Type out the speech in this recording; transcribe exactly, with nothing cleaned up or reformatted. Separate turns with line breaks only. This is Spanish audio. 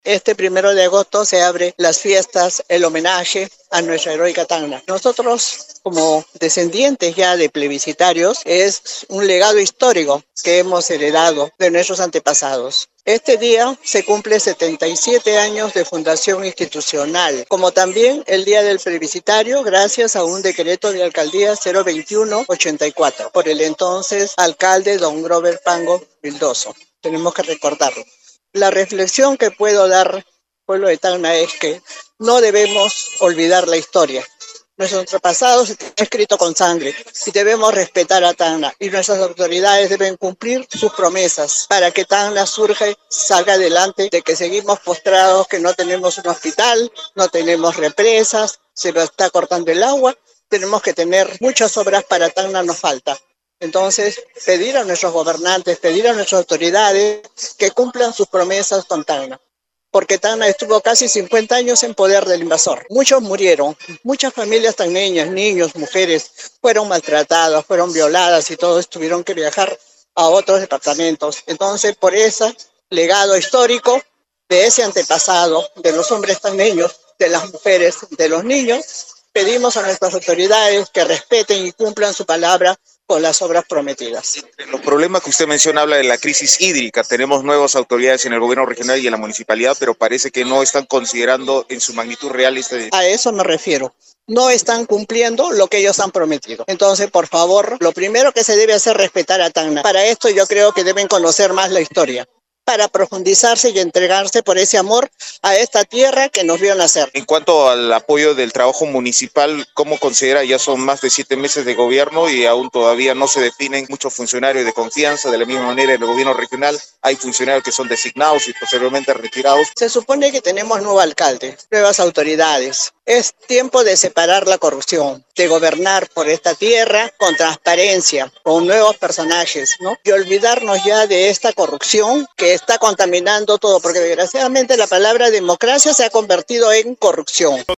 Este primero de agosto se abre las fiestas, el homenaje a nuestra heroica Tacna. Nosotros, como descendientes ya de plebiscitarios, es un legado histórico que hemos heredado de nuestros antepasados. Este día se cumple setenta y siete años de fundación institucional, como también el Día del Plebiscitario, gracias a un decreto de alcaldía cero veintiuno ochenta y cuatro por el entonces alcalde don Grover Pango Vildoso. Tenemos que recordarlo. La reflexión que puedo dar, pueblo de Tacna, es que no debemos olvidar la historia. Nuestros antepasados están escritos con sangre y debemos respetar a Tacna, y nuestras autoridades deben cumplir sus promesas para que Tacna surja, salga adelante, de que seguimos postrados, que no tenemos un hospital, no tenemos represas, se nos está cortando el agua, tenemos que tener muchas obras para Tacna, nos falta. Entonces, pedir a nuestros gobernantes, pedir a nuestras autoridades que cumplan sus promesas con Tacna, porque Tacna estuvo casi cincuenta años en poder del invasor. Muchos murieron, muchas familias tacneñas, niños, mujeres, fueron maltratadas, fueron violadas y todos tuvieron que viajar a otros departamentos. Entonces, por ese legado histórico de ese antepasado, de los hombres tacneños, de las mujeres, de los niños, pedimos a nuestras autoridades que respeten y cumplan su palabra con las obras prometidas.
Los problemas que usted menciona, habla de la crisis hídrica. Tenemos nuevas autoridades en el gobierno regional y en la municipalidad, pero parece que no están considerando en su magnitud real este...
A eso me refiero. No están cumpliendo lo que ellos han prometido. Entonces, por favor, lo primero que se debe hacer es respetar a Tacna. Para esto yo creo que deben conocer más la historia, para profundizarse y entregarse por ese amor a esta tierra que nos vio nacer.
En cuanto al apoyo del trabajo municipal, ¿cómo considera? Ya son más de siete meses de gobierno y aún todavía no se definen muchos funcionarios de confianza. De la misma manera, en el gobierno regional hay funcionarios que son designados y posteriormente retirados.
Se supone que tenemos nuevo alcalde, nuevas autoridades. Es tiempo de separar la corrupción, de gobernar por esta tierra con transparencia, con nuevos personajes, ¿no? Y olvidarnos ya de esta corrupción que está contaminando todo, porque desgraciadamente la palabra democracia se ha convertido en corrupción.